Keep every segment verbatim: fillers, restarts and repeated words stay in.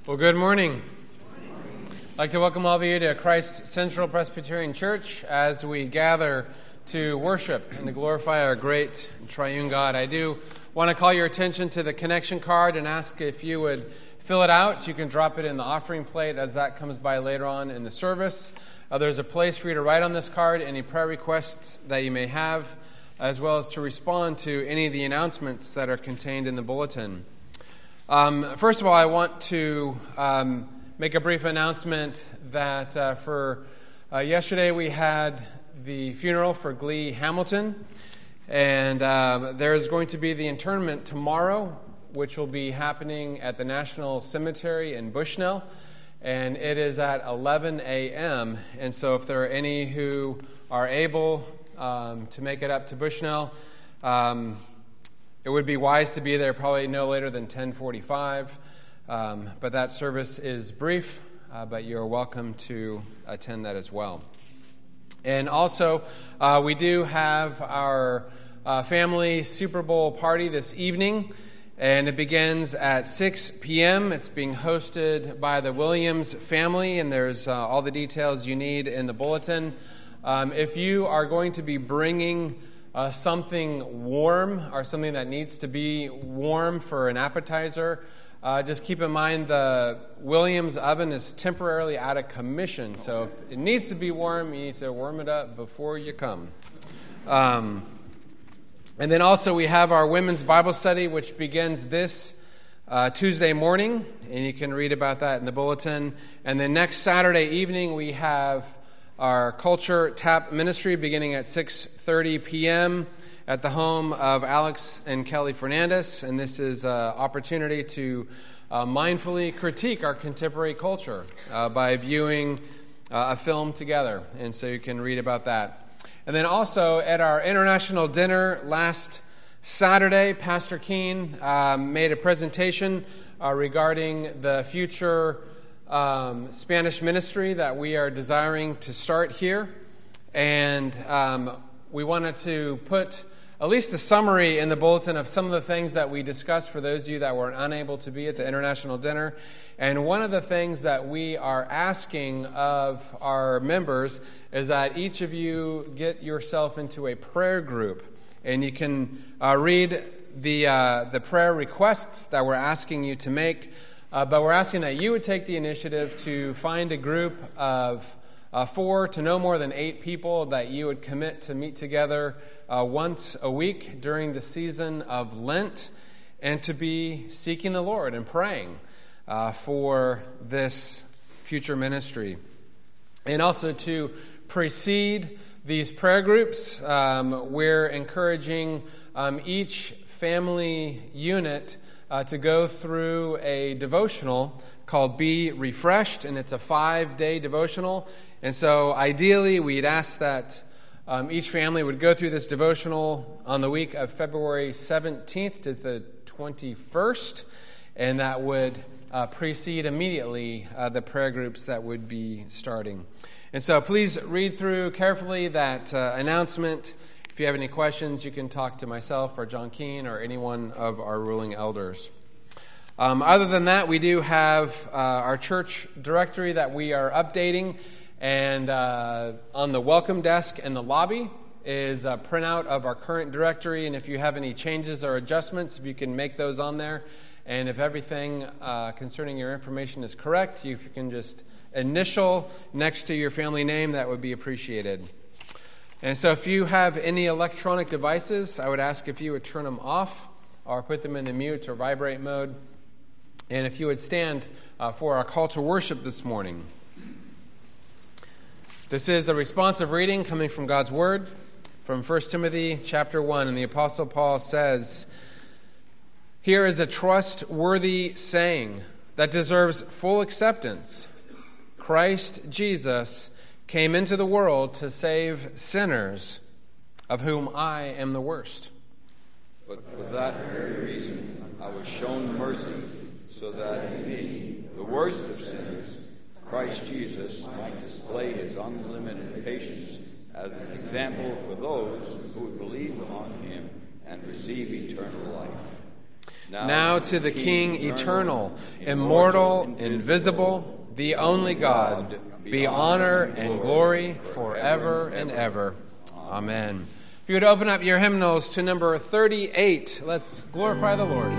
Well, good morning. I'd like to welcome all of you to Christ Central Presbyterian Church as we gather to worship and to glorify our great triune God. I do want to call your attention to the connection card and ask if you would fill it out. You can drop it in the offering plate as that comes by later on in the service. Uh, there's a place for you to write on this card any prayer requests that you may have, as well as to respond to any of the announcements that are contained in the bulletin. Um, first of all, I want to um, make a brief announcement that uh, for uh, yesterday we had the funeral for Glee Hamilton, and uh, there is going to be the interment tomorrow, which will be happening at the National Cemetery in Bushnell, and it is at eleven a.m., and so if there are any who are able um, to make it up to Bushnell, um, it would be wise to be there probably no later than ten forty-five, um, but that service is brief, uh, but you're welcome to attend that as well. And also, uh, we do have our uh, family Super Bowl party this evening, and it begins at six p.m. It's being hosted by the Williams family, and there's uh, all the details you need in the bulletin. Um, if you are going to be bringing Uh, something warm or something that needs to be warm for an appetizer, uh, just keep in mind the Williams oven is temporarily out of commission, so if it needs to be warm, you need to warm it up before you come. Um, and then also we have our women's Bible study, which begins this uh, Tuesday morning, and you can read about that in the bulletin. And then next Saturday evening we have our Culture Tap Ministry beginning at six thirty p.m. at the home of Alex and Kelly Fernandez. And this is an opportunity to uh, mindfully critique our contemporary culture uh, by viewing uh, a film together. And so you can read about that. And then also at our international dinner last Saturday, Pastor Keene um, made a presentation uh, regarding the future Um, Spanish ministry that we are desiring to start here, and um, we wanted to put at least a summary in the bulletin of some of the things that we discussed for those of you that were unable to be at the international dinner. And one of the things that we are asking of our members is that each of you get yourself into a prayer group, and you can uh, read the uh, the prayer requests that we're asking you to make. Uh, but we're asking that you would take the initiative to find a group of uh, four to no more than eight people that you would commit to meet together uh, once a week during the season of Lent, and to be seeking the Lord and praying uh, for this future ministry. And also to precede these prayer groups, um, we're encouraging um, each family unit Uh, to go through a devotional called Be Refreshed, and it's a five-day devotional. And so ideally, we'd ask that um, each family would go through this devotional on the week of February seventeenth to the twenty-first, and that would uh, precede immediately uh, the prayer groups that would be starting. And so please read through carefully that uh, announcement. If you have any questions, you can talk to myself or John Keene or any one of our ruling elders. Um, other than that, we do have uh, our church directory that we are updating, and uh, on the welcome desk in the lobby is a printout of our current directory, and if you have any changes or adjustments, if you can make those on there, and if everything uh, concerning your information is correct, you, if you can just initial next to your family name, that would be appreciated. And so if you have any electronic devices, I would ask if you would turn them off or put them in the mute or vibrate mode. And if you would stand uh, for our call to worship this morning. This is a responsive reading coming from God's Word from First Timothy chapter one. And the Apostle Paul says, "Here is a trustworthy saying that deserves full acceptance. Christ Jesus came into the world to save sinners, of whom I am the worst. But for that very reason I was shown mercy, so that in me, the worst of sinners, Christ Jesus might display his unlimited patience as an example for those who would believe on him and receive eternal life." now to the King eternal, immortal, invisible, the only God, be honor and glory forever and ever. Amen. If you would open up your hymnals to number thirty-eight, let's glorify the Lord.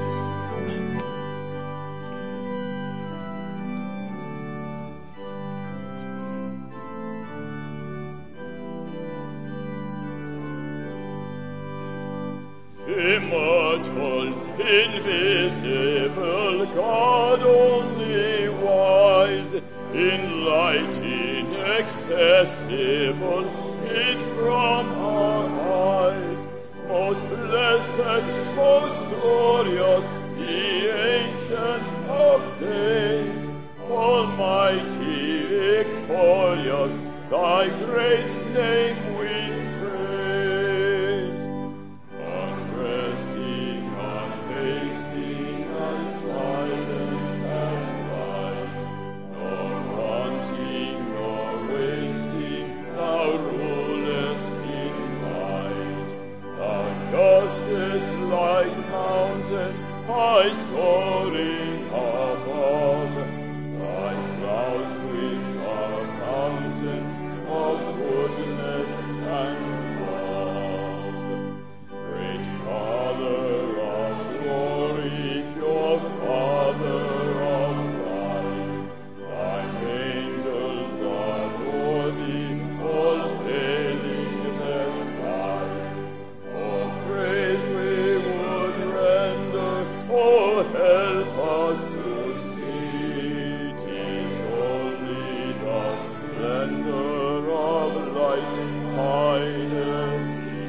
Immortal, invisible, God only wise, in light inaccessible, hid from our eyes. Most blessed, most glorious, the Ancient of Days, Almighty, victorious, thy great name we praise. Unresting, unhasting, unsilent as light, nor wanting, nor wasting, thou rulest in might. Thou justice like mountains, high soaring above, thy clouds which are fountains of goodness and love. Great Father of glory, pure Father of light, thine angels adore thee, all failing their sight. Oh, praise we would render, oh, help us to see. 'Tis only the splendor of light hideth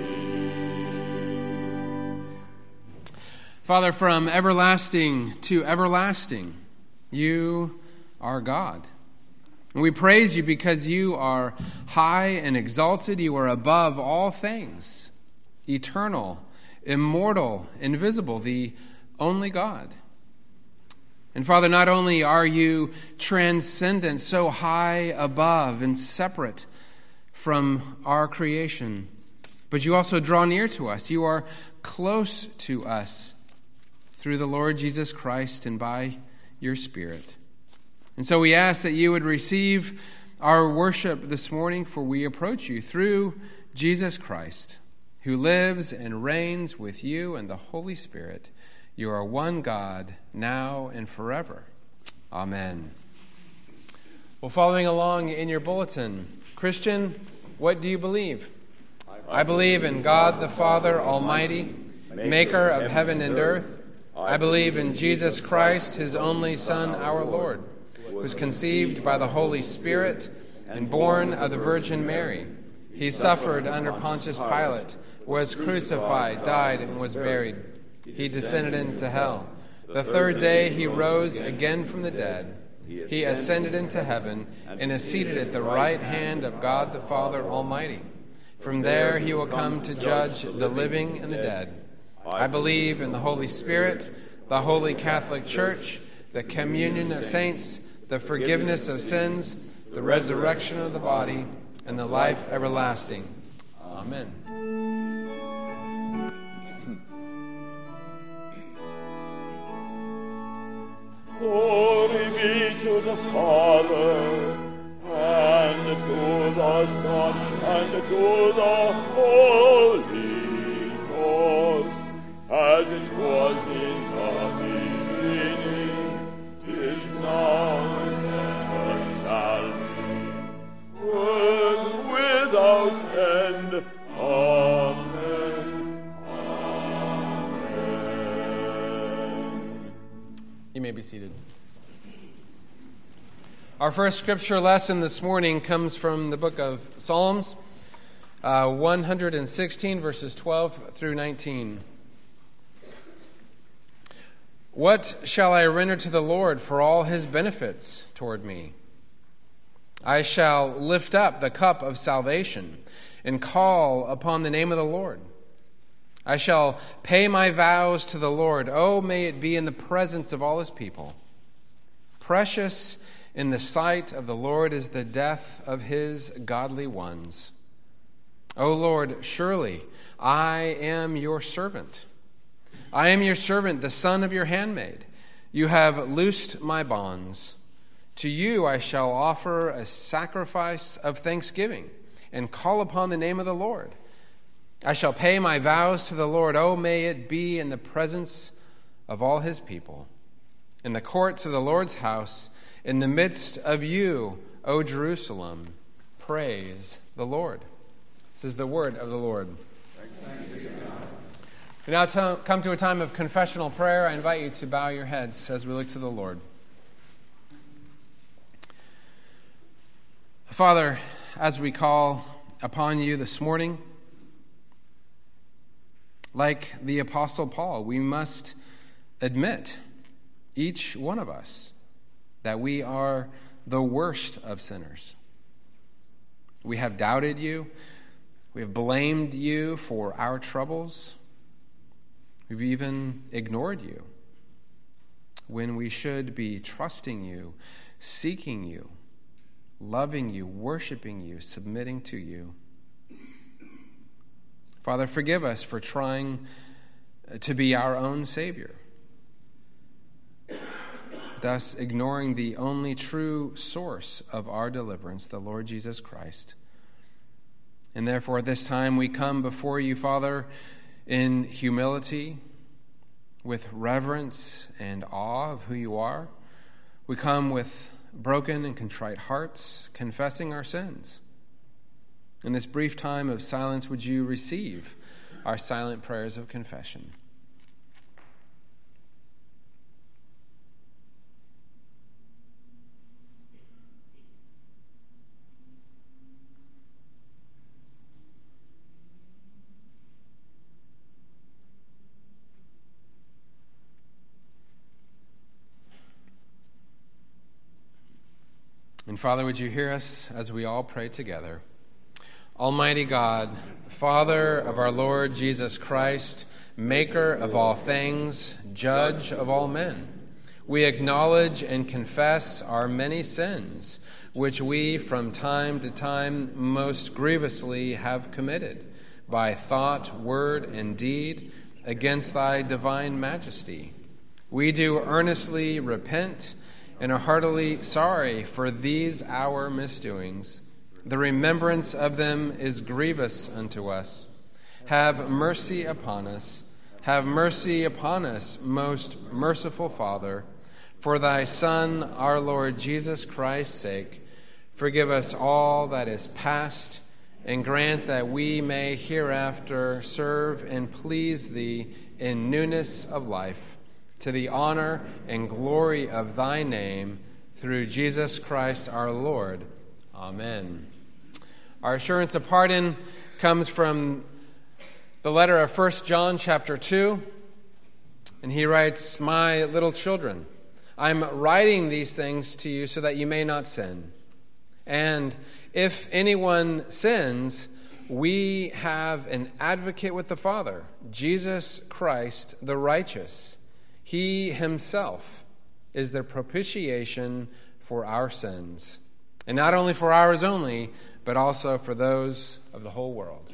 thee. Father, from everlasting to everlasting, you are God. And we praise you because you are high and exalted. You are above all things, eternal, immortal, invisible, the only God. And Father, not only are you transcendent, so high above and separate from our creation, but you also draw near to us. You are close to us through the Lord Jesus Christ and by your Spirit. And so we ask that you would receive our worship this morning, for we approach you through Jesus Christ, who lives and reigns with you and the Holy Spirit. You are one God, now and forever. Amen. Well, following along in your bulletin, Christian, what do you believe? I believe in God the Father Almighty, maker of heaven and earth. I believe in Jesus Christ, his only Son, our Lord, who was conceived by the Holy Spirit and born of the Virgin Mary. He suffered under Pontius Pilate, was crucified, died, and was buried. He descended into hell. The third day he rose again from the dead. He ascended into heaven and is seated at the right hand of God the Father Almighty. From there he will come to judge the living and the dead. I believe in the Holy Spirit, the Holy Catholic Church, the communion of saints, the forgiveness of sins, the resurrection of the body, and the life everlasting. Amen. Glory be to the Father, and to the Son, and to the Holy Ghost, as it was in the beginning, is now, and ever shall be, world without end. Amen. Amen. You may be seated. Our first scripture lesson this morning comes from the book of Psalms, uh, one hundred sixteen, verses twelve through nineteen. What shall I render to the Lord for all his benefits toward me? I shall lift up the cup of salvation and call upon the name of the Lord. I shall pay my vows to the Lord. Oh, may it be in the presence of all his people. Precious in the sight of the Lord is the death of his godly ones. O Lord, surely I am your servant. I am your servant, the son of your handmaid. You have loosed my bonds. To you I shall offer a sacrifice of thanksgiving and call upon the name of the Lord. I shall pay my vows to the Lord. Oh, may it be in the presence of all his people, in the courts of the Lord's house, in the midst of you, O Jerusalem. Praise the Lord. This is the word of the Lord. Thanks. We now t- come to a time of confessional prayer. I invite you to bow your heads as we look to the Lord. Father, as we call upon you this morning, like the Apostle Paul, we must admit, each one of us, that we are the worst of sinners. We have doubted you. We have blamed you for our troubles. We've even ignored you when we should be trusting you, seeking you, loving you, worshiping you, submitting to you. Father, forgive us for trying to be our own Savior, thus ignoring the only true source of our deliverance, the Lord Jesus Christ. And therefore, at this time, we come before you, Father, in humility, with reverence and awe of who you are. We come with broken and contrite hearts, confessing our sins. In this brief time of silence, would you receive our silent prayers of confession? And Father, would you hear us as we all pray together? Almighty God, Father of our Lord Jesus Christ, maker of all things, judge of all men, we acknowledge and confess our many sins, which we from time to time most grievously have committed, by thought, word, and deed, against thy divine majesty. We do earnestly repent and are heartily sorry for these our misdoings. The remembrance of them is grievous unto us. Have mercy upon us. Have mercy upon us, most merciful Father. For thy Son, our Lord Jesus Christ's sake, forgive us all that is past, and grant that we may hereafter serve and please thee in newness of life, to the honor and glory of thy name, through Jesus Christ our Lord. Amen. Our assurance of pardon comes from the letter of First John chapter two, and he writes, "My little children, I'm writing these things to you so that you may not sin. And if anyone sins, we have an advocate with the Father, Jesus Christ the righteous. He himself is the propitiation for our sins, and not only for ours only, but also for those of the whole world."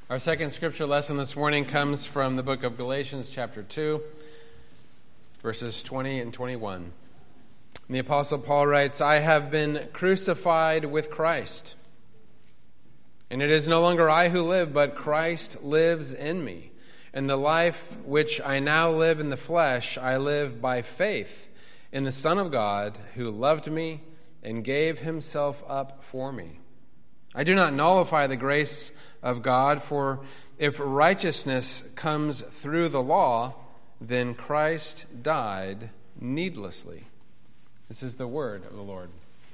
Our second scripture lesson this morning comes from the book of Galatians, chapter two, verses twenty and twenty-one. And the Apostle Paul writes, "I have been crucified with Christ, and it is no longer I who live, but Christ lives in me. And the life which I now live in the flesh, I live by faith in the Son of God, who loved me and gave himself up for me. I do not nullify the grace of God, for if righteousness comes through the law, then Christ died needlessly." This is the word of the Lord.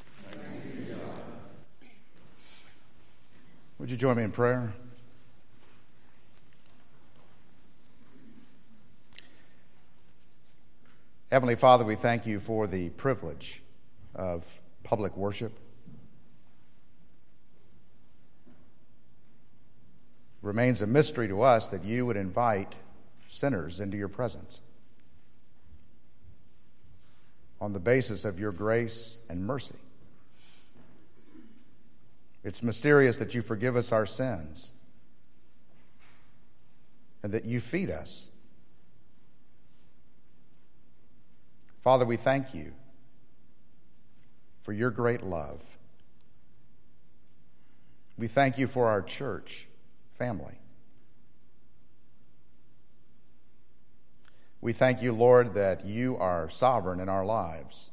Would you join me in prayer? Heavenly Father, we thank you for the privilege of public worship. It remains a mystery to us that you would invite sinners into your presence on the basis of your grace and mercy. It's mysterious that you forgive us our sins and that you feed us. Father, we thank you for your great love. We thank you for our church family. We thank you, Lord, that you are sovereign in our lives.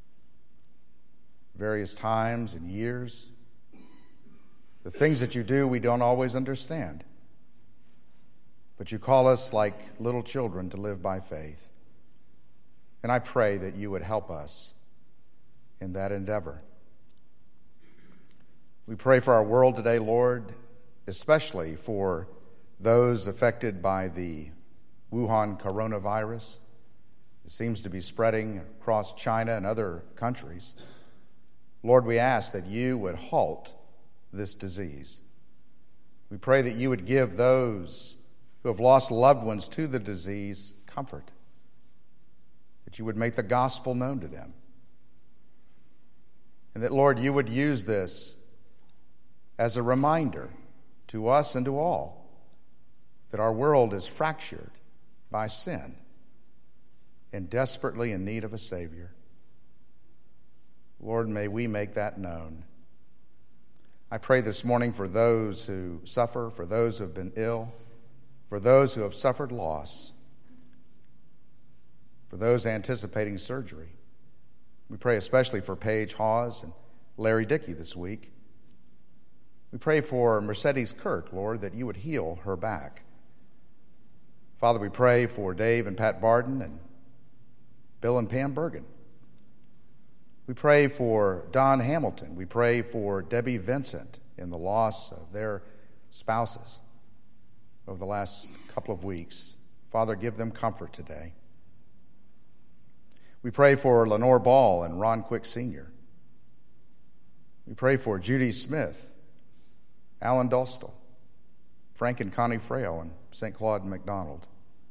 Various times and years, the things that you do we don't always understand. But you call us like little children to live by faith. And I pray that you would help us in that endeavor. We pray for our world today, Lord, especially for those affected by the Wuhan coronavirus. It seems to be spreading across China and other countries. Lord, we ask that you would halt this disease. We pray that you would give those who have lost loved ones to the disease comfort, that you would make the gospel known to them, and that, Lord, you would use this as a reminder to us and to all that our world is fractured by sin and desperately in need of a Savior. Lord, may we make that known. I pray this morning for those who suffer, for those who have been ill, for those who have suffered loss, for those anticipating surgery. We pray especially for Paige Hawes and Larry Dickey this week. We pray for Mercedes Kirk, Lord, that you would heal her back. Father, we pray for Dave and Pat Barden and Bill and Pam Bergen. We pray for Don Hamilton. We pray for Debbie Vincent in the loss of their spouses over the last couple of weeks. Father, give them comfort today. We pray for Lenore Ball and Ron Quick Senior We pray for Judy Smith, Alan Dustel, Frank and Connie Frail, and Saint Claude McDonald.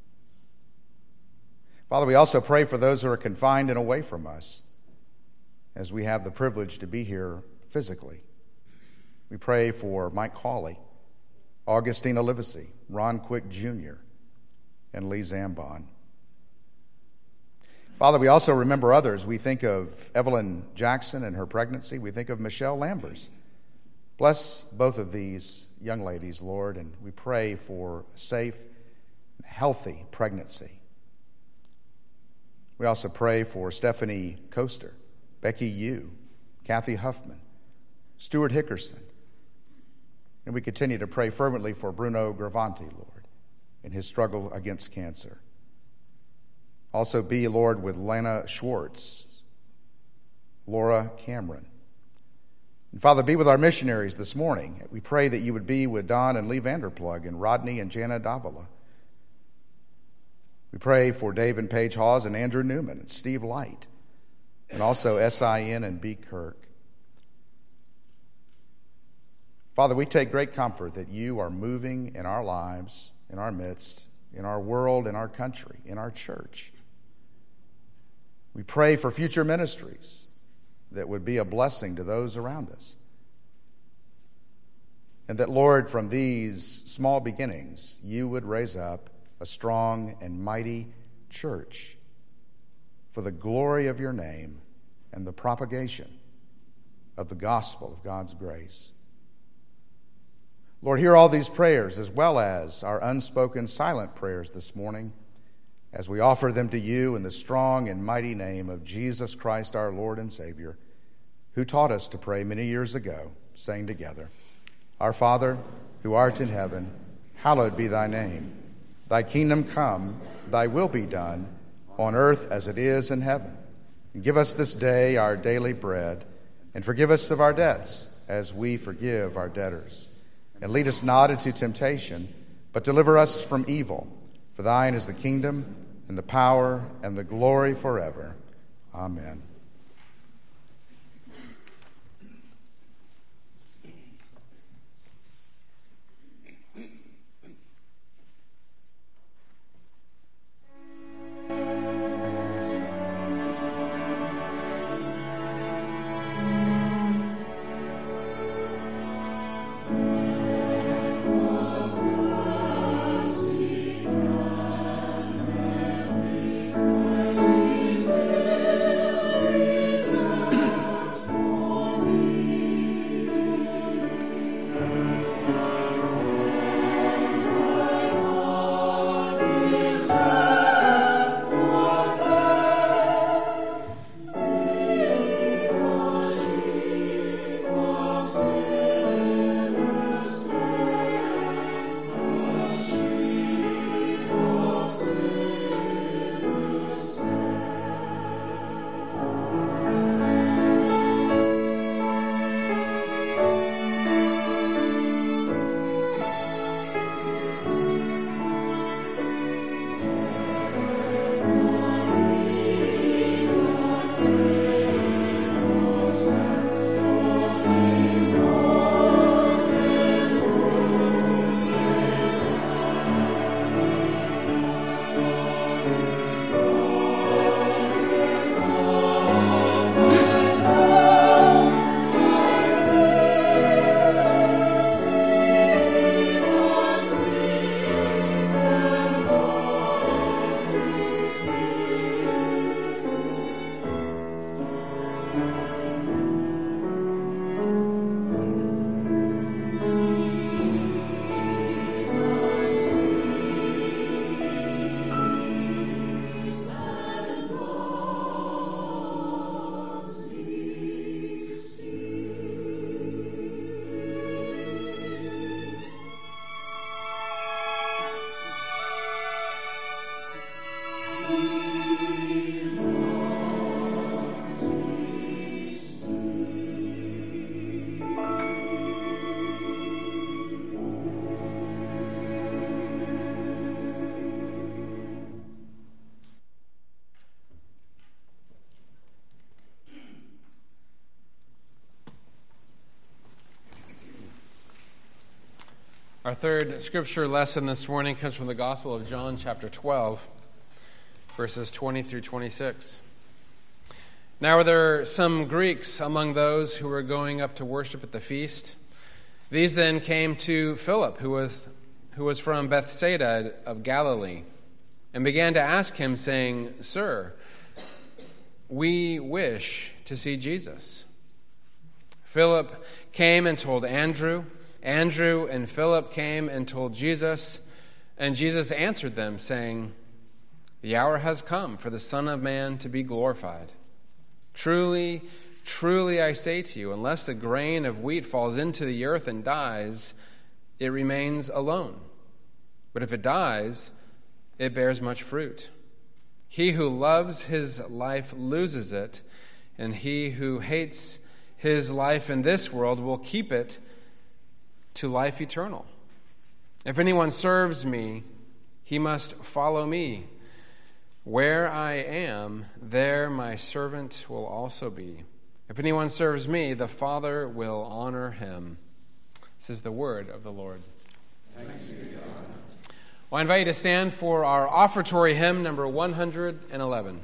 Father, we also pray for those who are confined and away from us, as we have the privilege to be here physically. We pray for Mike Hawley, Augustina Livesey, Ron Quick Junior, and Lee Zambon. Father, we also remember others. We think of Evelyn Jackson and her pregnancy. We think of Michelle Lambers. Bless both of these young ladies, Lord, and we pray for a safe and healthy pregnancy. We also pray for Stephanie Coaster, Becky Yu, Kathy Huffman, Stuart Hickerson, and we continue to pray fervently for Bruno Gravanti, Lord, in his struggle against cancer. Also be, Lord, with Lana Schwartz, Laura Cameron. And Father, be with our missionaries this morning. We pray that you would be with Don and Lee Vanderplug and Rodney and Jana Davila. We pray for Dave and Paige Hawes and Andrew Newman and Steve Light, and also S I N and B. Kirk. Father, we take great comfort that you are moving in our lives, in our midst, in our world, in our country, in our church. We pray for future ministries that would be a blessing to those around us. and that, Lord, from these small beginnings, you would raise up a strong and mighty church for the glory of your name and the propagation of the gospel of God's grace. Lord, hear all these prayers as well as our unspoken silent prayers this morning as we offer them to you in the strong and mighty name of Jesus Christ, our Lord and Savior, who taught us to pray many years ago, saying together, Our Father, who art in heaven, hallowed be thy name. Thy kingdom come, thy will be done, on earth as it is in heaven. And give us this day our daily bread, and forgive us of our debts, as we forgive our debtors. And lead us not into temptation, but deliver us from evil. For thine is the kingdom, and the power, and the glory forever. Amen. Our third scripture lesson this morning comes from the Gospel of John, chapter twelve, verses twenty through twenty-six. Now were there some Greeks among those who were going up to worship at the feast. These then came to Philip, who was, who was from Bethsaida of Galilee, and began to ask him, saying, Sir, we wish to see Jesus. Philip came and told Andrew. Andrew and Philip came and told Jesus, and Jesus answered them, saying, The hour has come for the Son of Man to be glorified. Truly, truly I say to you, unless a grain of wheat falls into the earth and dies, it remains alone. But if it dies, it bears much fruit. He who loves his life loses it, and he who hates his life in this world will keep it to life eternal. If anyone serves me, he must follow me. Where I am, there my servant will also be. If anyone serves me, the Father will honor him. This is the word of the Lord. Thanks be to God. Well, I invite you to stand for our offertory hymn, number one hundred eleven.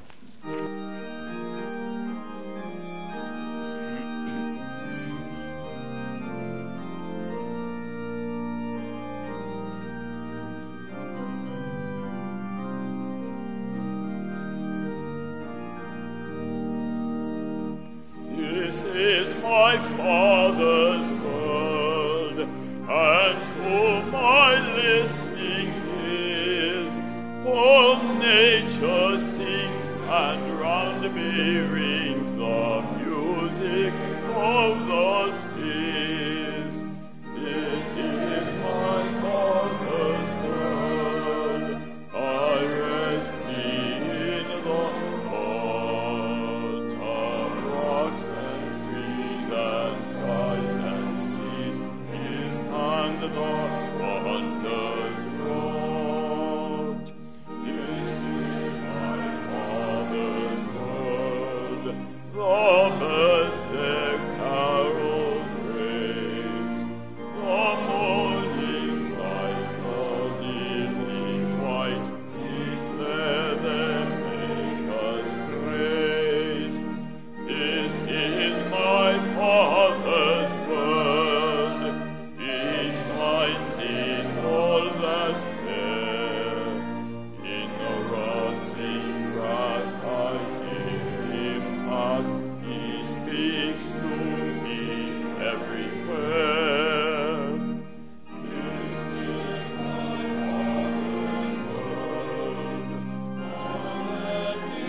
my Father's world, and to my listening is. All nature sings, and round me rings the music of the spheres. This is my Father's world. I rest me in the heart of rocks and trees and skies and seas. His hand the wonders wrought. This is my Father's world. The birds their carols raise. The morning light, the lily white, declare their Maker's praise. This is my Father's world. He shines in all that's fair. In the rustling grass I hear him pass. He speaks to me everywhere. This is my Father's world. Let me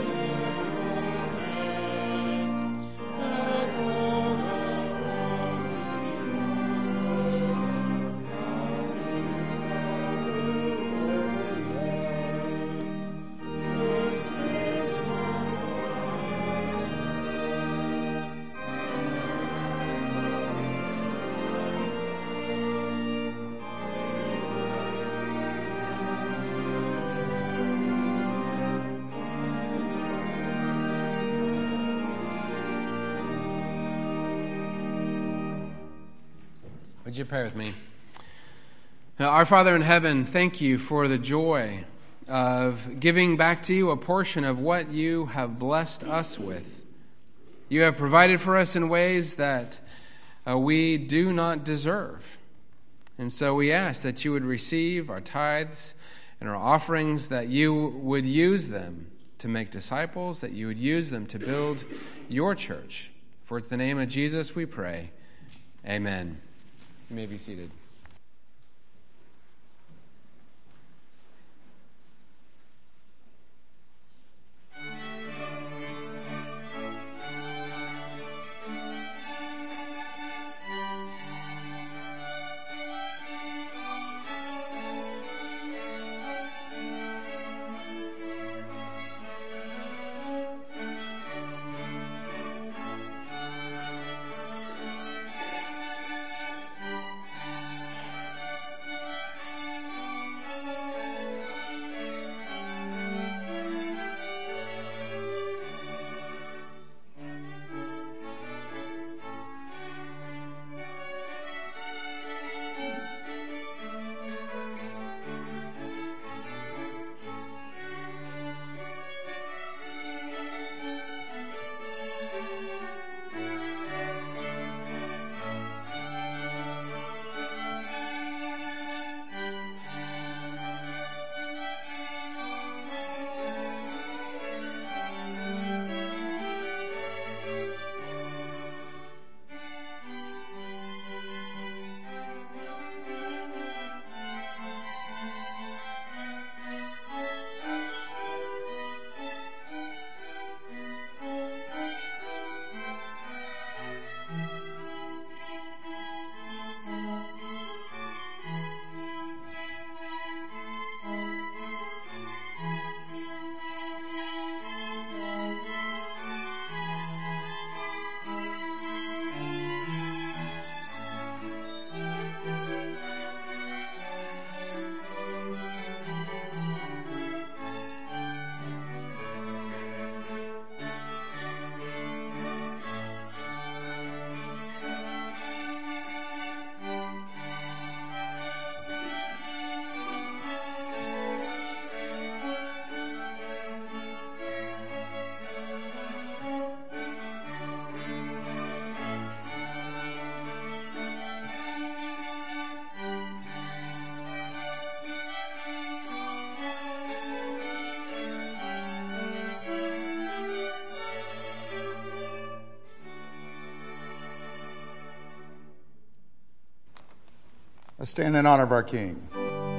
Would you pray with me? Now, our Father in heaven, thank you for the joy of giving back to you a portion of what you have blessed us with. You have provided for us in ways that uh, we do not deserve. And so we ask that you would receive our tithes and our offerings, that you would use them to make disciples, that you would use them to build your church. For it's the name of Jesus we pray. Amen. You may be seated. Let's stand in honor of our King.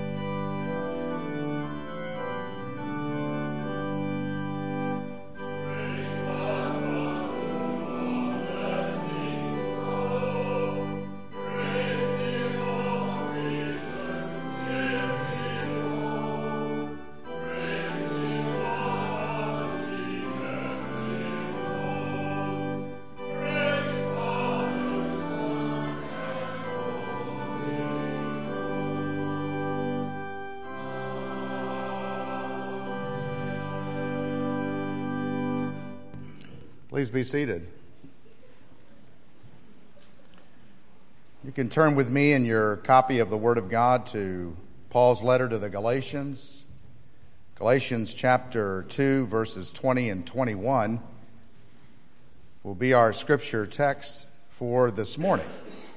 Please be seated. You can turn with me in your copy of the Word of God to Paul's letter to the Galatians. Galatians chapter two, verses twenty and twenty-one will be our scripture text for this morning.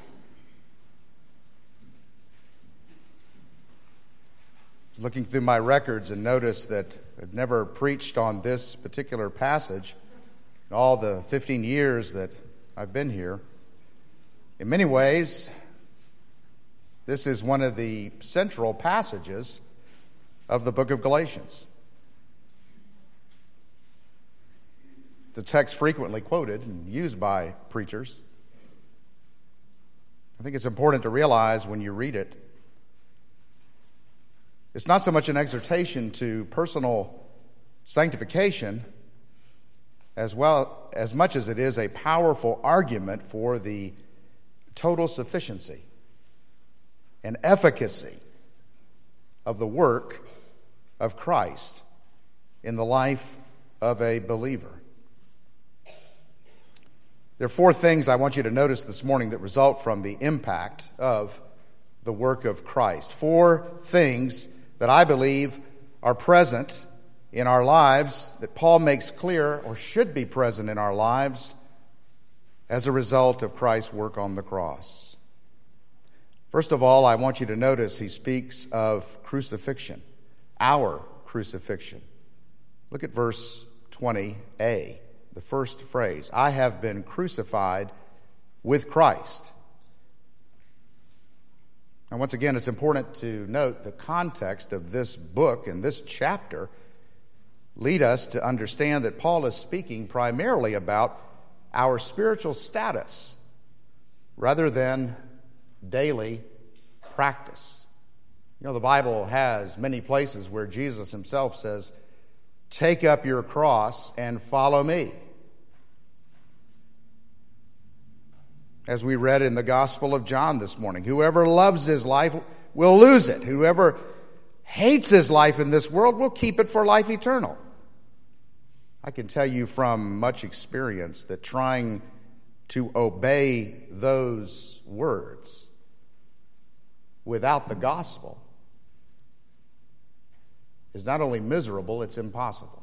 Looking through my records and noticed that I've never preached on this particular passage in all the fifteen years that I've been here. In many ways, this is one of the central passages of the book of Galatians. It's a text frequently quoted and used by preachers. I think it's important to realize when you read it, it's not so much an exhortation to personal sanctification as well as much as it is a powerful argument for the total sufficiency and efficacy of the work of Christ in the life of a believer. There are four things I want you to notice this morning that result from the impact of the work of Christ. Four things that I believe are present in our lives that Paul makes clear or should be present in our lives as a result of Christ's work on the cross. First of all, I want you to notice he speaks of crucifixion, our crucifixion. Look at verse twenty a, the first phrase, I have been crucified with Christ. And once again, it's important to note the context of this book and this chapter lead us to understand that Paul is speaking primarily about our spiritual status rather than daily practice. You know, the Bible has many places where Jesus himself says, take up your cross and follow me. As we read in the Gospel of John this morning, whoever loves his life will lose it. Whoever hates his life in this world will keep it for life eternal. I can tell you from much experience that trying to obey those words without the gospel is not only miserable, it's impossible.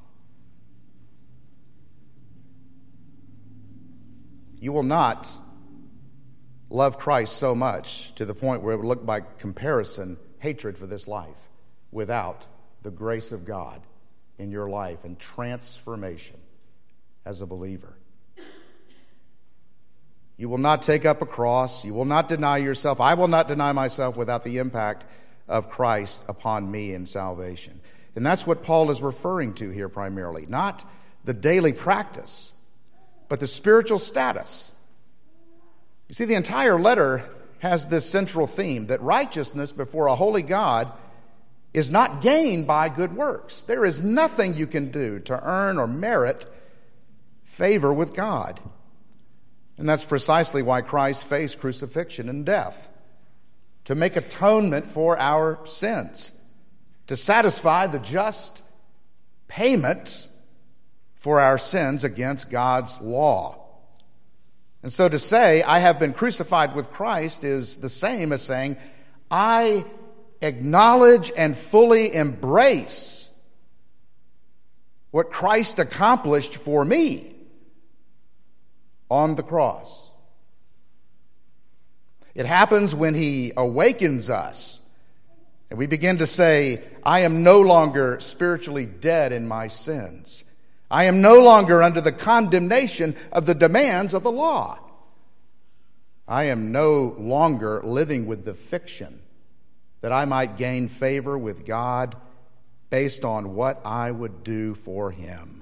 You will not love Christ so much to the point where it would look by comparison hatred for this life without the grace of God in your life and transformation as a believer. You will not take up a cross. You will not deny yourself. I will not deny myself without the impact of Christ upon me in salvation. And that's what Paul is referring to here primarily. Not the daily practice, but the spiritual status. You see, the entire letter has this central theme that righteousness before a holy God is not gained by good works. There is nothing you can do to earn or merit favor with God. And that's precisely why Christ faced crucifixion and death, to make atonement for our sins, to satisfy the just payment for our sins against God's law. And so to say, I have been crucified with Christ is the same as saying, I acknowledge and fully embrace what Christ accomplished for me on the cross. It happens when he awakens us and we begin to say, I am no longer spiritually dead in my sins. I am no longer under the condemnation of the demands of the law. I am no longer living with the fiction that I might gain favor with God based on what I would do for him.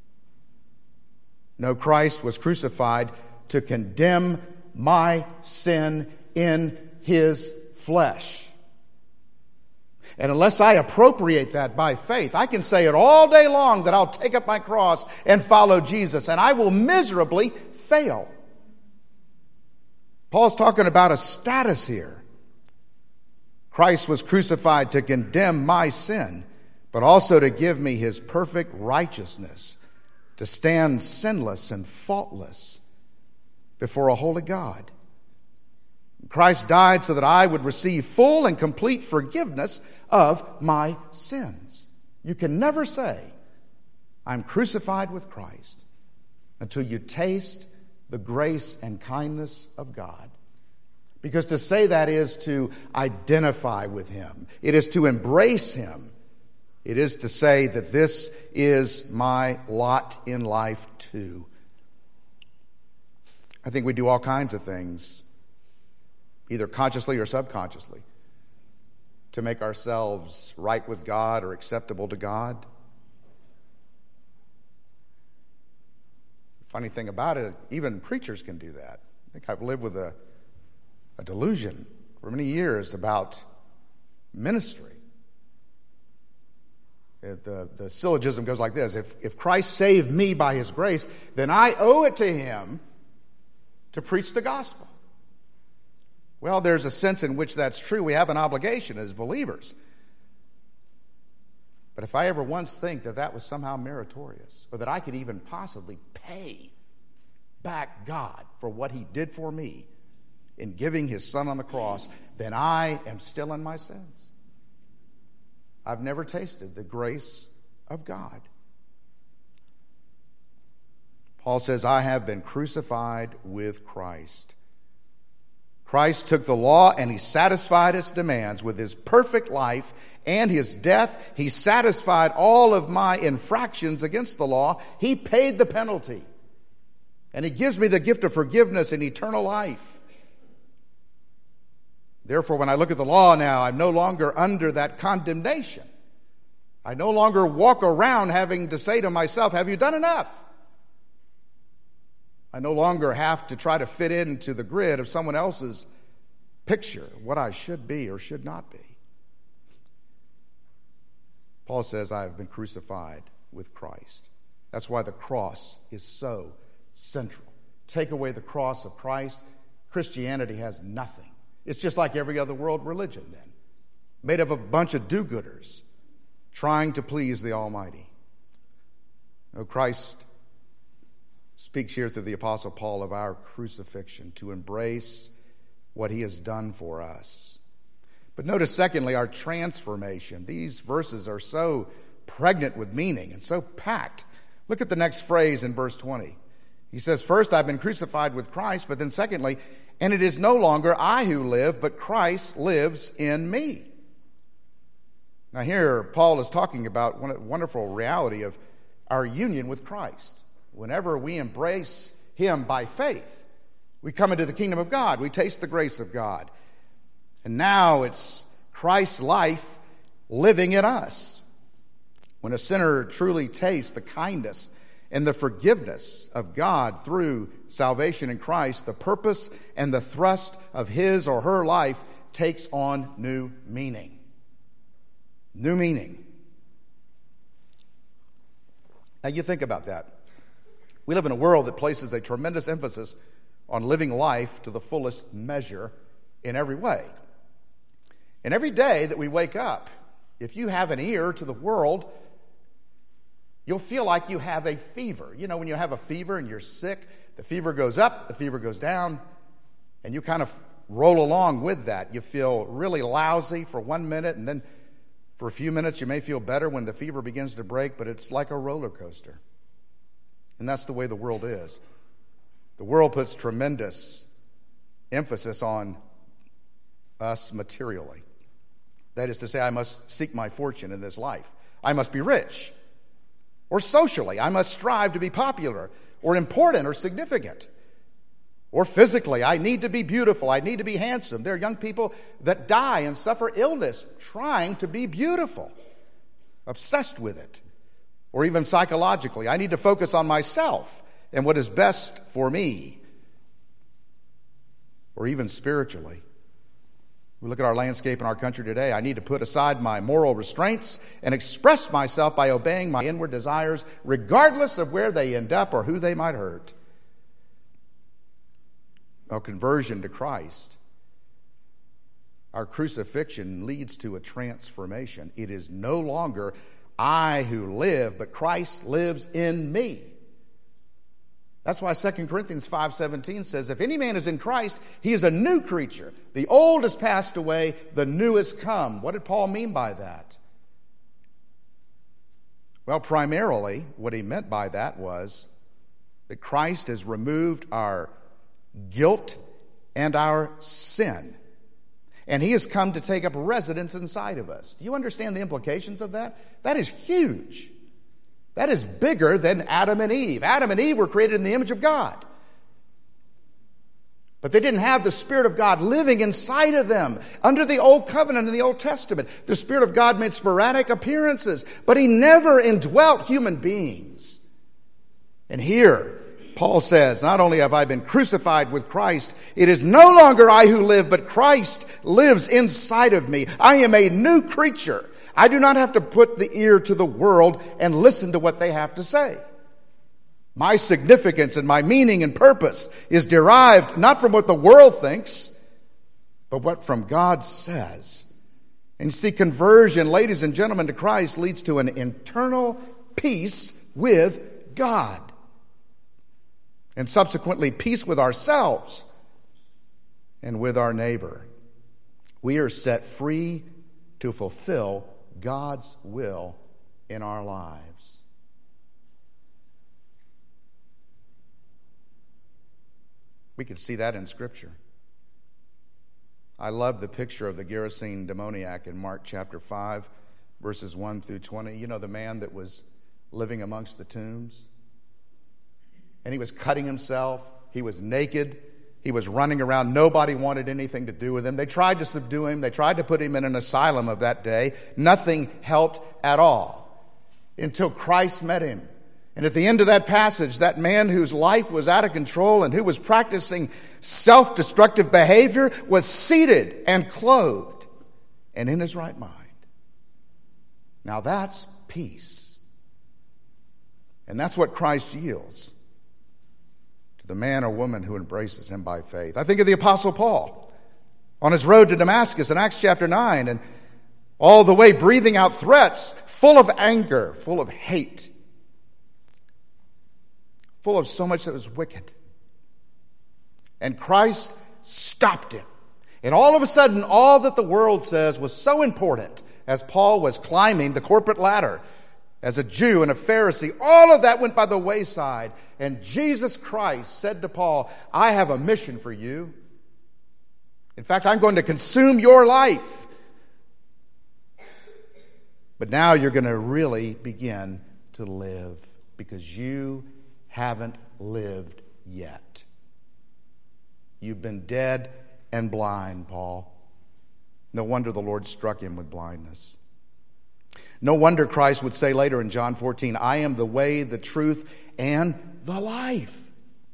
No, Christ was crucified to condemn my sin in his flesh. And unless I appropriate that by faith, I can say it all day long that I'll take up my cross and follow Jesus, and I will miserably fail. Paul's talking about a status here. Christ was crucified to condemn my sin, but also to give me his perfect righteousness, to stand sinless and faultless before a holy God. Christ died so that I would receive full and complete forgiveness of my sins. You can never say, I'm crucified with Christ, until you taste the grace and kindness of God. Because to say that is to identify with him. It is to embrace him. It is to say that this is my lot in life too. I think we do all kinds of things, either consciously or subconsciously, to make ourselves right with God or acceptable to God. Funny thing about it, even preachers can do that. I think I've lived with a, a delusion for many years about ministry. It, the, the syllogism goes like this: if, if Christ saved me by his grace, then I owe it to him to preach the gospel. Well, there's a sense in which that's true. We have an obligation as believers. But if I ever once think that that was somehow meritorious, or that I could even possibly pay back God for what he did for me in giving his son on the cross, then I am still in my sins. I've never tasted the grace of God. Paul says, I have been crucified with Christ. Christ took the law and he satisfied its demands with his perfect life and his death. He satisfied all of my infractions against the law. He paid the penalty. And he gives me the gift of forgiveness and eternal life. Therefore, when I look at the law now, I'm no longer under that condemnation. I no longer walk around having to say to myself, have you done enough? I no longer have to try to fit into the grid of someone else's picture of what I should be or should not be. Paul says, I have been crucified with Christ. That's why the cross is so central. Take away the cross of Christ, Christianity has nothing. It's just like every other world religion then, made up of a bunch of do-gooders trying to please the Almighty. Oh, Christ speaks here through the Apostle Paul of our crucifixion, to embrace what he has done for us. But notice, secondly, our transformation. These verses are so pregnant with meaning and so packed. Look at the next phrase in verse twenty. He says, first, I've been crucified with Christ, but then secondly, and it is no longer I who live, but Christ lives in me. Now here, Paul is talking about one wonderful reality of our union with Christ. Whenever we embrace him by faith, we come into the kingdom of God. We taste the grace of God. And now it's Christ's life living in us. When a sinner truly tastes the kindness and the forgiveness of God through salvation in Christ, the purpose and the thrust of his or her life takes on new meaning. New meaning. Now you think about that. We live in a world that places a tremendous emphasis on living life to the fullest measure in every way. And every day that we wake up, if you have an ear to the world, you'll feel like you have a fever. You know, when you have a fever and you're sick, the fever goes up, the fever goes down, and you kind of roll along with that. You feel really lousy for one minute, and then for a few minutes you may feel better when the fever begins to break, but it's like a roller coaster. And that's the way the world is. The world puts tremendous emphasis on us materially. That is to say, I must seek my fortune in this life. I must be rich. Or socially, I must strive to be popular or important or significant. Or physically, I need to be beautiful. I need to be handsome. There are young people that die and suffer illness trying to be beautiful, obsessed with it. Or even psychologically, I need to focus on myself and what is best for me. Or even spiritually. We look at our landscape in our country today. I need to put aside my moral restraints and express myself by obeying my inward desires, regardless of where they end up or who they might hurt. Our conversion to Christ, our crucifixion leads to a transformation. It is no longer I who live, but Christ lives in me. That's why Second Corinthians five seventeen says, if any man is in Christ, he is a new creature. The old has passed away, the new has come. What did Paul mean by that? Well, primarily, what he meant by that was that Christ has removed our guilt and our sin. And he has come to take up residence inside of us. Do you understand the implications of that? That is huge. That is bigger than Adam and Eve. Adam and Eve were created in the image of God. But they didn't have the Spirit of God living inside of them. Under the Old Covenant in the Old Testament, the Spirit of God made sporadic appearances, but he never indwelt human beings. And here, Paul says, not only have I been crucified with Christ, it is no longer I who live, but Christ lives inside of me. I am a new creature. I do not have to put the ear to the world and listen to what they have to say. My significance and my meaning and purpose is derived not from what the world thinks, but what from God says. And you see, conversion, ladies and gentlemen, to Christ leads to an internal peace with God. And subsequently, peace with ourselves and with our neighbor. We are set free to fulfill God's will in our lives. We can see that in Scripture. I love the picture of the Gerasene demoniac in Mark chapter five, verses one through twenty. You know, the man that was living amongst the tombs? And he was cutting himself. He was naked. He was running around. Nobody wanted anything to do with him. They tried to subdue him. They tried to put him in an asylum of that day. Nothing helped at all until Christ met him. And at the end of that passage, that man whose life was out of control and who was practicing self-destructive behavior was seated and clothed and in his right mind. Now that's peace. And that's what Christ yields the man or woman who embraces him by faith. I think of the Apostle Paul on his road to Damascus in Acts chapter nine, and all the way breathing out threats, full of anger, full of hate, full of so much that was wicked. And Christ stopped him. And all of a sudden, all that the world says was so important as Paul was climbing the corporate ladder as a Jew and a Pharisee, all of that went by the wayside. And Jesus Christ said to Paul, I have a mission for you. In fact, I'm going to consume your life. But now you're going to really begin to live because you haven't lived yet. You've been dead and blind, Paul. No wonder the Lord struck him with blindness. No wonder Christ would say later in John fourteen, I am the way, the truth, and the life.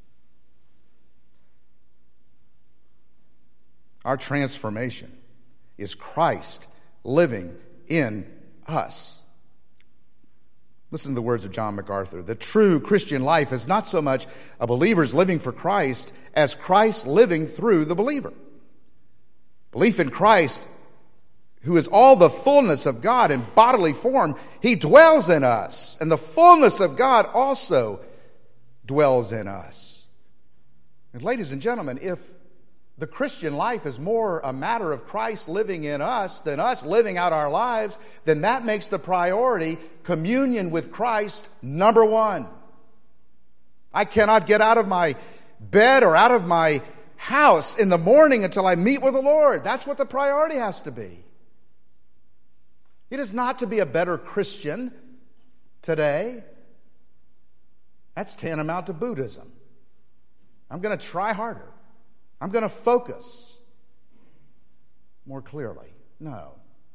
Our transformation is Christ living in us. Listen to the words of John MacArthur. The true Christian life is not so much a believer's living for Christ as Christ living through the believer. Belief in Christ, who is all the fullness of God in bodily form, he dwells in us. And the fullness of God also dwells in us. And ladies and gentlemen, if the Christian life is more a matter of Christ living in us than us living out our lives, then that makes the priority communion with Christ number one. I cannot get out of my bed or out of my house in the morning until I meet with the Lord. That's what the priority has to be. It is not to be a better Christian today. That's tantamount to Buddhism. I'm going to try harder. I'm going to focus more clearly. No.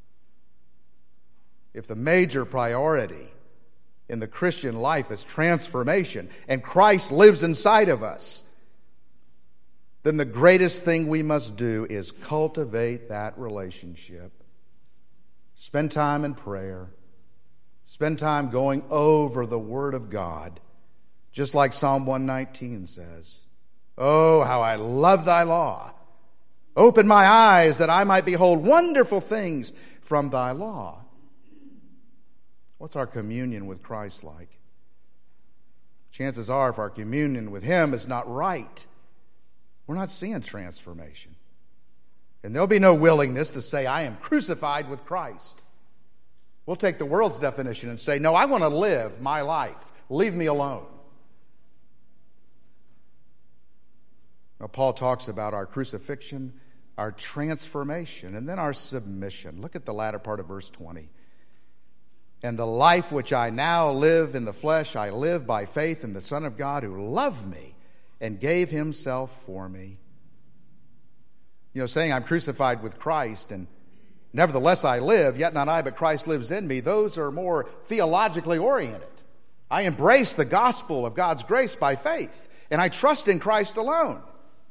If the major priority in the Christian life is transformation and Christ lives inside of us, then the greatest thing we must do is cultivate that relationship. Spend time in prayer. Spend time going over the Word of God, just like Psalm one nineteen says. Oh, how I love thy law. Open my eyes that I might behold wonderful things from thy law. What's our communion with Christ like? Chances are, if our communion with Him is not right, we're not seeing transformation. And there'll be no willingness to say, I am crucified with Christ. We'll take the world's definition and say, no, I want to live my life. Leave me alone. Now, Paul talks about our crucifixion, our transformation, and then our submission. Look at the latter part of verse twenty. And the life which I now live in the flesh, I live by faith in the Son of God who loved me and gave himself for me. You know, saying I'm crucified with Christ and nevertheless I live, yet not I, but Christ lives in me, those are more theologically oriented. I embrace the gospel of God's grace by faith, and I trust in Christ alone.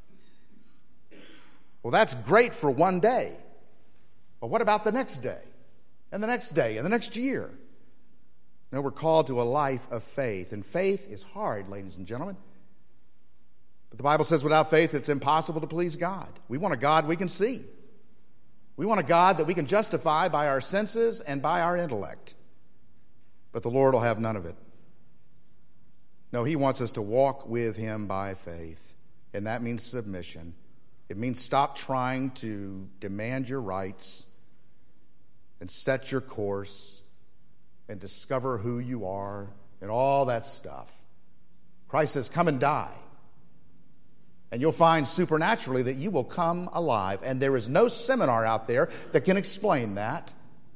Well, that's great for one day. But what about the next day? And the next day, and the next year? No, we're called to a life of faith. And faith is hard, ladies and gentlemen. But the Bible says without faith, it's impossible to please God. We want a God we can see. We want a God that we can justify by our senses and by our intellect. But the Lord will have none of it. No, He wants us to walk with Him by faith. And that means submission. It means stop trying to demand your rights and set your course and discover who you are and all that stuff. Christ says, come and die. And you'll find supernaturally that you will come alive. And there is no seminar out there that can explain that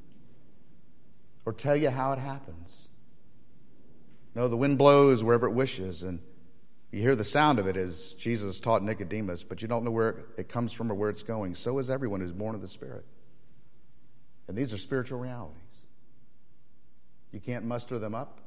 or tell you how it happens. No, the wind blows wherever it wishes, and you hear the sound of it as Jesus taught Nicodemus, but you don't know where it comes from or where it's going. So is everyone who's born of the Spirit. And these are spiritual realities. You can't muster them up.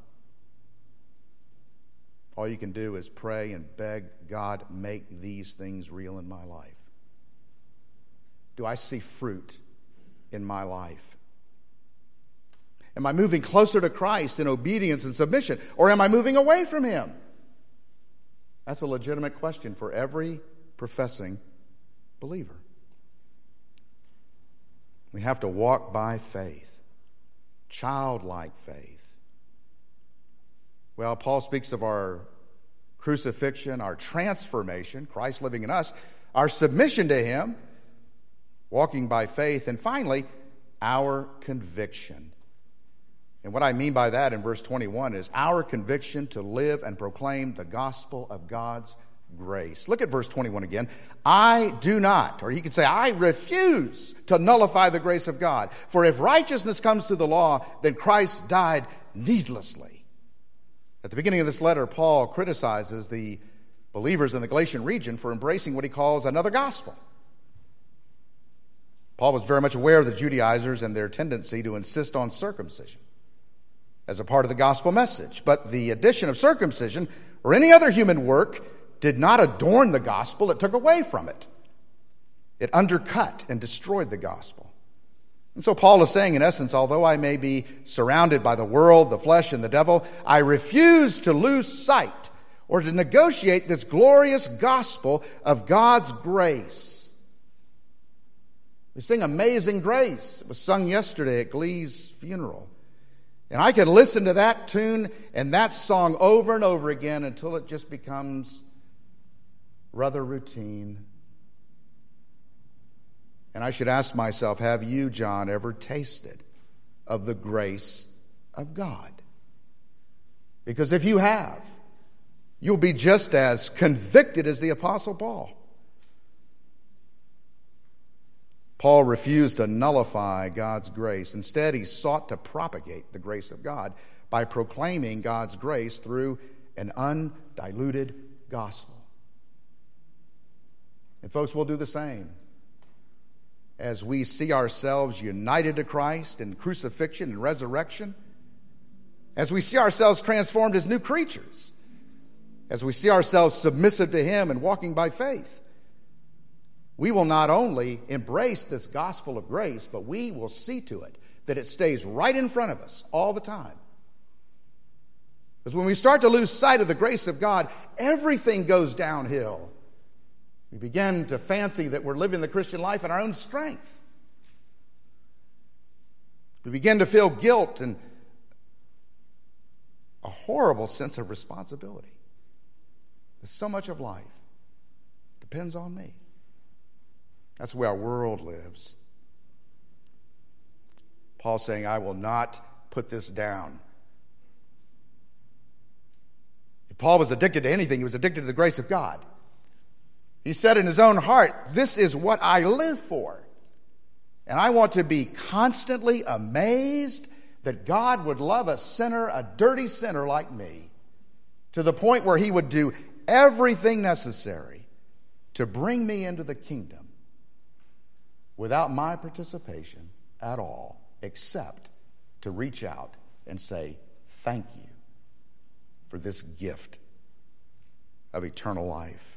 All you can do is pray and beg God, make these things real in my life. Do I see fruit in my life? Am I moving closer to Christ in obedience and submission, or am I moving away from Him? That's a legitimate question for every professing believer. We have to walk by faith, childlike faith. Well, Paul speaks of our crucifixion, our transformation, Christ living in us, our submission to Him, walking by faith, and finally, our conviction. And what I mean by that in verse twenty-one is our conviction to live and proclaim the gospel of God's grace. Look at verse twenty-one again. I do not, or you could say, I refuse to nullify the grace of God. For if righteousness comes through the law, then Christ died needlessly. At the beginning of this letter, Paul criticizes the believers in the Galatian region for embracing what he calls another gospel. Paul was very much aware of the Judaizers and their tendency to insist on circumcision as a part of the gospel message. But the addition of circumcision or any other human work did not adorn the gospel, it took away from it. It undercut and destroyed the gospel. And so Paul is saying, in essence, although I may be surrounded by the world, the flesh, and the devil, I refuse to lose sight or to negotiate this glorious gospel of God's grace. We sing Amazing Grace. It was sung yesterday at Glee's funeral. And I could listen to that tune and that song over and over again until it just becomes rather routine. And I should ask myself, have you, John, ever tasted of the grace of God? Because if you have, you'll be just as convicted as the Apostle Paul. Paul refused to nullify God's grace. Instead, he sought to propagate the grace of God by proclaiming God's grace through an undiluted gospel. And folks, we'll do the same. As we see ourselves united to Christ in crucifixion and resurrection, as we see ourselves transformed as new creatures, as we see ourselves submissive to Him and walking by faith, we will not only embrace this gospel of grace, but we will see to it that it stays right in front of us all the time. Because when we start to lose sight of the grace of God, everything goes downhill. We begin to fancy that we're living the Christian life in our own strength. We begin to feel guilt and a horrible sense of responsibility. So much of life depends on me. That's the way our world lives. Paul's saying, I will not put this down. If Paul was addicted to anything, he was addicted to the grace of God. He said in his own heart, this is what I live for. And I want to be constantly amazed that God would love a sinner, a dirty sinner like me, to the point where He would do everything necessary to bring me into the kingdom without my participation at all, except to reach out and say, thank you for this gift of eternal life.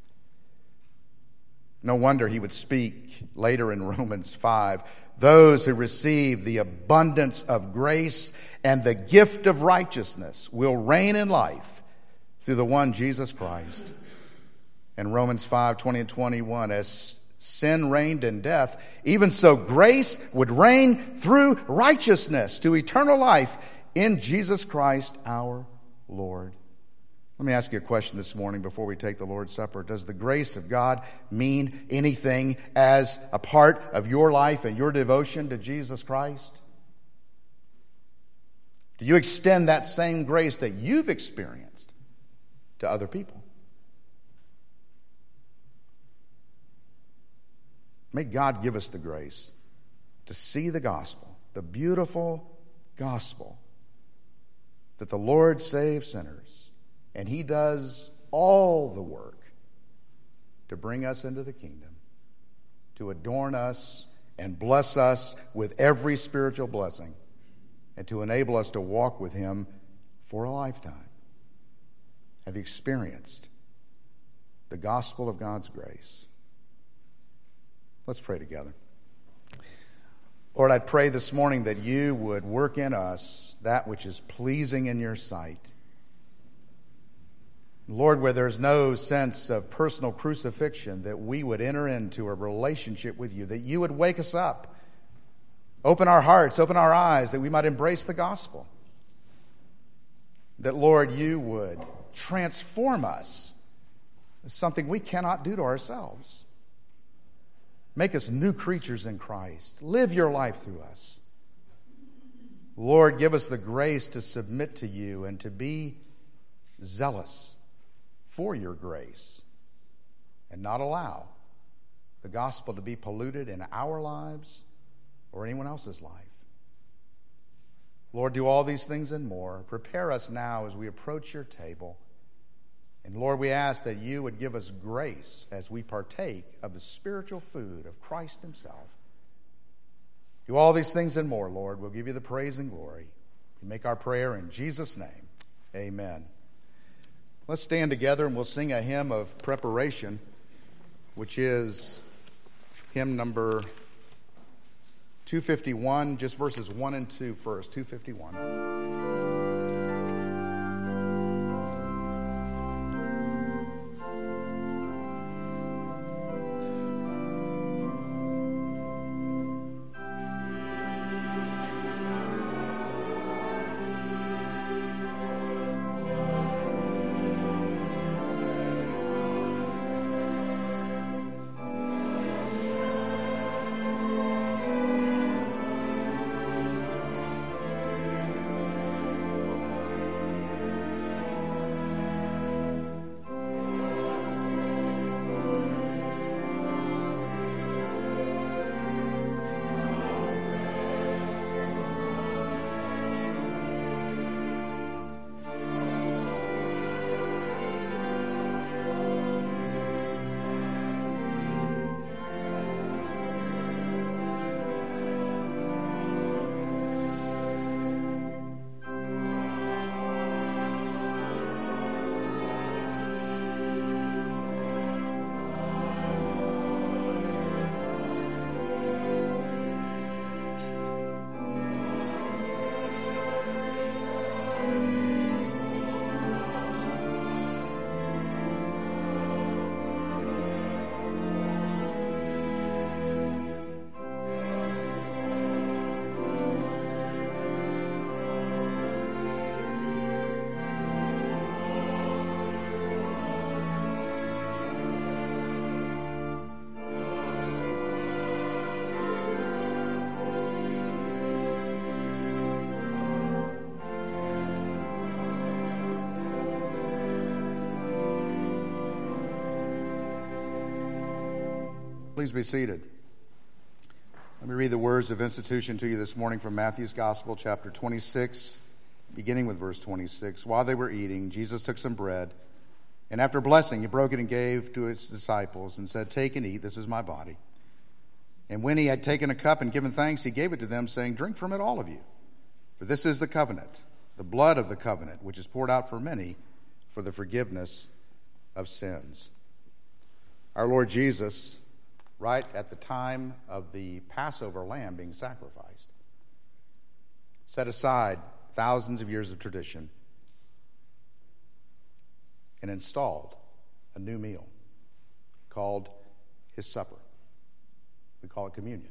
No wonder he would speak later in Romans five, those who receive the abundance of grace and the gift of righteousness will reign in life through the one Jesus Christ. In Romans five, twenty and twenty-one, as sin reigned in death, even so grace would reign through righteousness to eternal life in Jesus Christ our Lord. Let me ask you a question this morning before we take the Lord's Supper. Does the grace of God mean anything as a part of your life and your devotion to Jesus Christ? Do you extend that same grace that you've experienced to other people? May God give us the grace to see the gospel, the beautiful gospel, that the Lord saves sinners. And He does all the work to bring us into the kingdom, to adorn us and bless us with every spiritual blessing, and to enable us to walk with Him for a lifetime. Have you experienced the gospel of God's grace? Let's pray together. Lord, I pray this morning that You would work in us that which is pleasing in Your sight. Lord, where there's no sense of personal crucifixion, that we would enter into a relationship with You, that You would wake us up, open our hearts, open our eyes, that we might embrace the gospel. That, Lord, You would transform us as something we cannot do to ourselves. Make us new creatures in Christ. Live Your life through us. Lord, give us the grace to submit to You and to be zealous for Your grace, and not allow the gospel to be polluted in our lives or anyone else's life. Lord, do all these things and more. Prepare us now as we approach Your table. And Lord, we ask that You would give us grace as we partake of the spiritual food of Christ Himself. Do all these things and more, Lord. We'll give You the praise and glory. We make our prayer in Jesus' name. Amen. Let's stand together and we'll sing a hymn of preparation, which is hymn number two fifty-one, just verses one and two first, two fifty-one. Please be seated. Let me read the words of institution to you this morning from Matthew's Gospel, chapter twenty-six, beginning with verse twenty-six. While they were eating, Jesus took some bread, and after blessing, he broke it and gave to his disciples and said, "Take and eat, this is my body." And when he had taken a cup and given thanks, he gave it to them, saying, "Drink from it, all of you. For this is the covenant, the blood of the covenant, which is poured out for many for the forgiveness of sins." Our Lord Jesus, right at the time of the Passover lamb being sacrificed, set aside thousands of years of tradition and installed a new meal called his supper. We call it communion.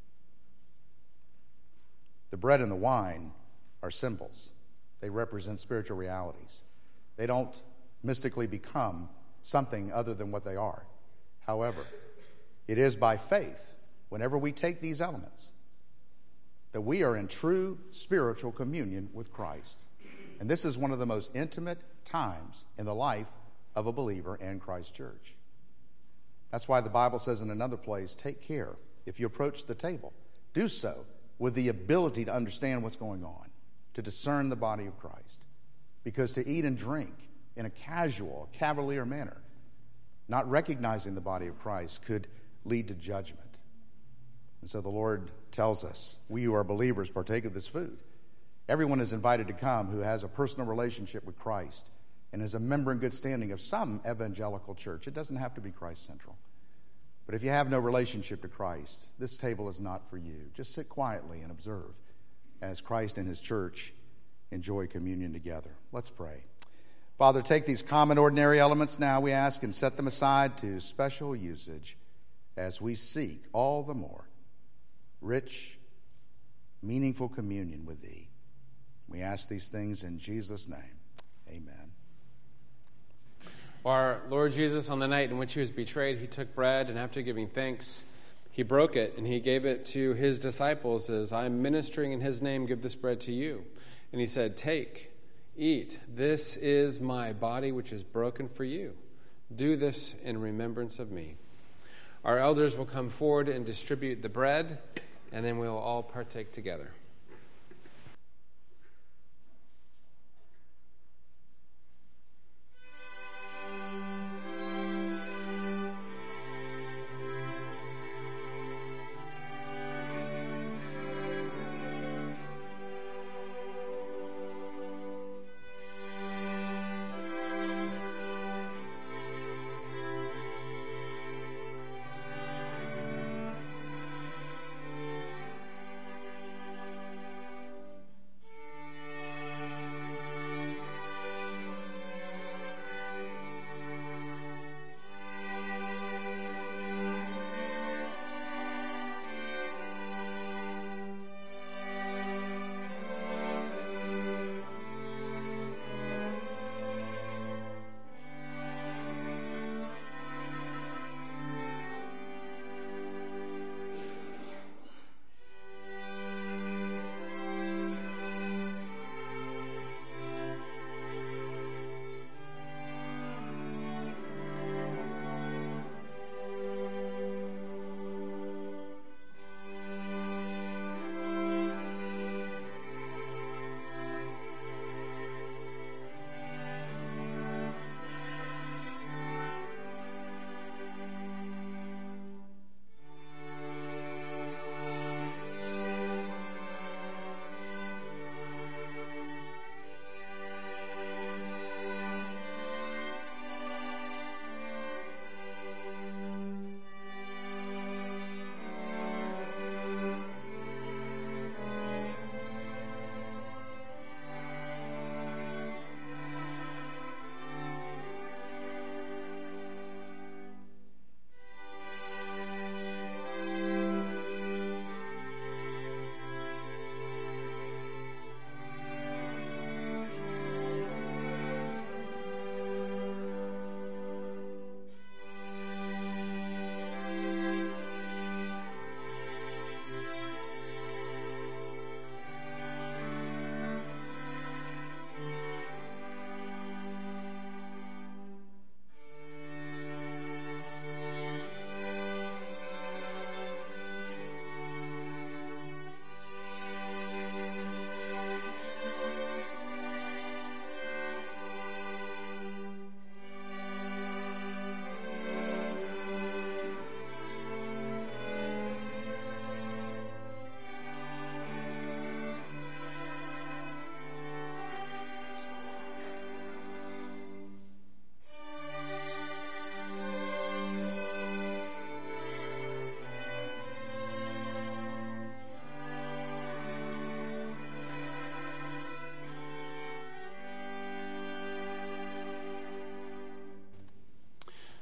The bread and the wine are symbols. They represent spiritual realities. They don't mystically become something other than what they are. However, it is by faith, whenever we take these elements, that we are in true spiritual communion with Christ. And this is one of the most intimate times in the life of a believer and Christ Church. That's why the Bible says in another place, take care, if you approach the table, do so with the ability to understand what's going on, to discern the body of Christ. Because to eat and drink in a casual, cavalier manner, not recognizing the body of Christ, could lead to judgment. And so the Lord tells us, we who are believers partake of this food. Everyone is invited to come who has a personal relationship with Christ and is a member in good standing of some evangelical church. It doesn't have to be Christ Central. But if you have no relationship to Christ, this table is not for you. Just sit quietly and observe as Christ and his church enjoy communion together. Let's pray. Father, take these common, ordinary elements now, we ask, and set them aside to special usage as we seek all the more rich, meaningful communion with thee. We ask these things in Jesus' name. Amen. Our Lord Jesus, on the night in which he was betrayed, he took bread, and after giving thanks, he broke it, and he gave it to his disciples as, "I'm ministering in his name, give this bread to you." And he said, "Take, eat, this is my body which is broken for you. Do this in remembrance of me." Our elders will come forward and distribute the bread, and then we'll all partake together.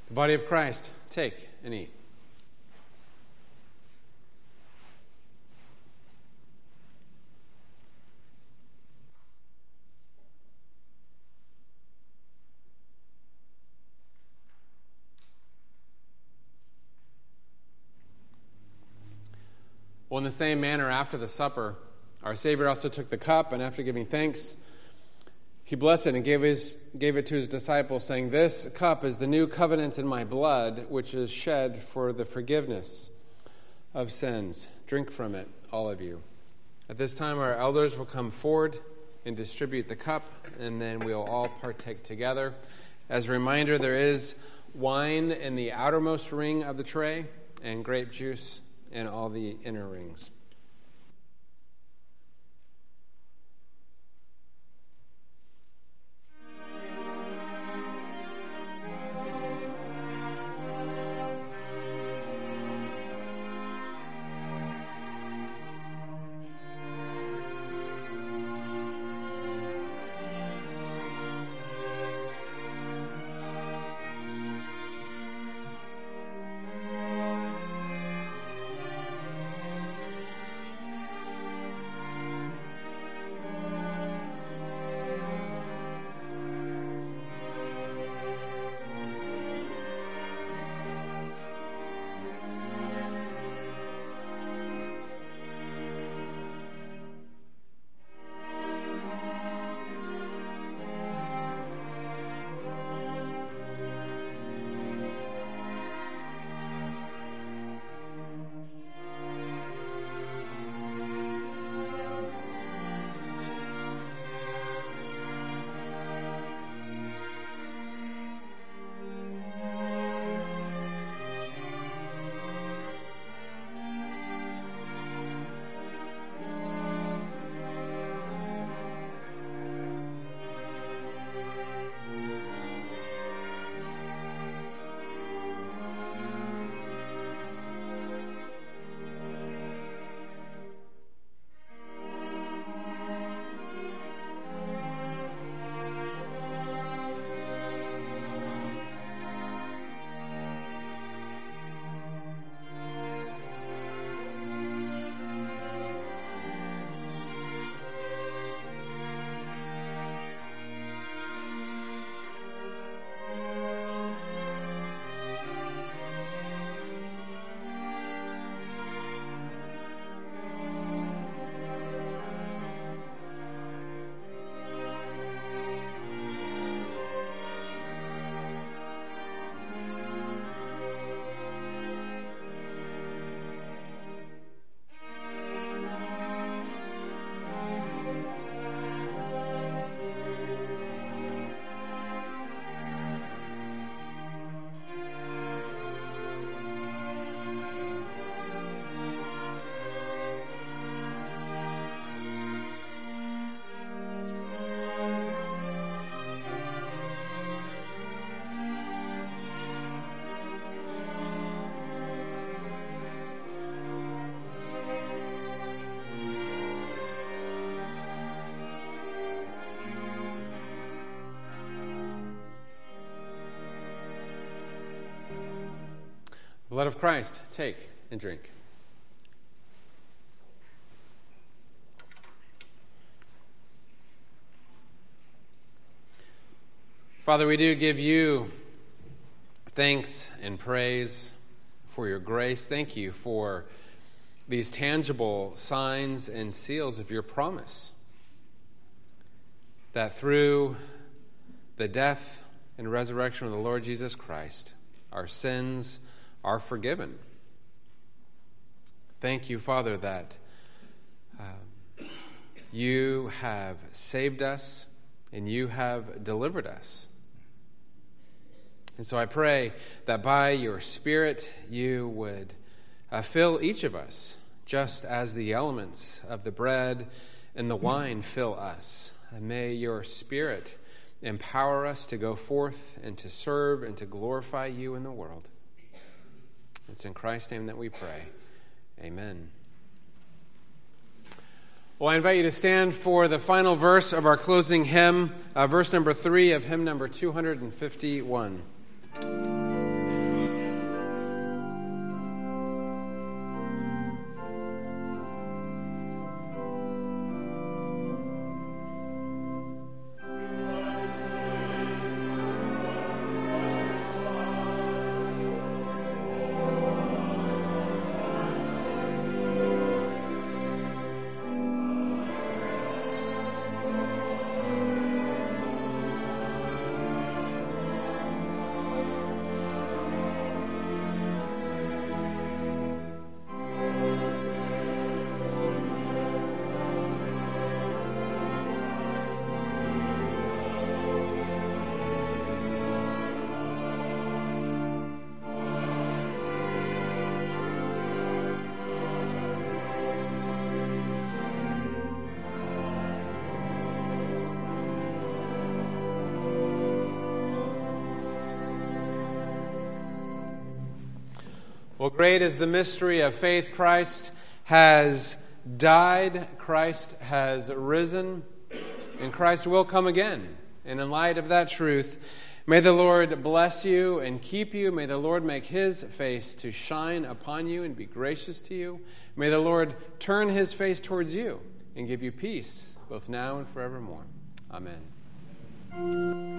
The body of Christ, take and eat. Well, in the same manner, after the supper, our Savior also took the cup, and after giving thanks, he blessed it and gave, his, gave it to his disciples, saying, "This cup is the new covenant in my blood, which is shed for the forgiveness of sins. Drink from it, all of you." At this time, our elders will come forward and distribute the cup, and then we'll all partake together. As a reminder, there is wine in the outermost ring of the tray and grape juice in all the inner rings. Blood of Christ, take and drink. Father, we do give you thanks and praise for your grace. Thank you for these tangible signs and seals of your promise, that through the death and resurrection of the Lord Jesus Christ, our sins are forgiven. Thank you, Father, that uh, you have saved us and you have delivered us. And so I pray that by your Spirit you would uh, fill each of us, just as the elements of the bread and the wine fill us. And may your Spirit empower us to go forth and to serve and to glorify you in the world. It's in Christ's name that we pray. Amen. Well, I invite you to stand for the final verse of our closing hymn, uh, verse number three of hymn number two hundred fifty-one. Well, great is the mystery of faith. Christ has died, Christ has risen, and Christ will come again. And in light of that truth, may the Lord bless you and keep you. May the Lord make his face to shine upon you and be gracious to you. May the Lord turn his face towards you and give you peace, both now and forevermore. Amen.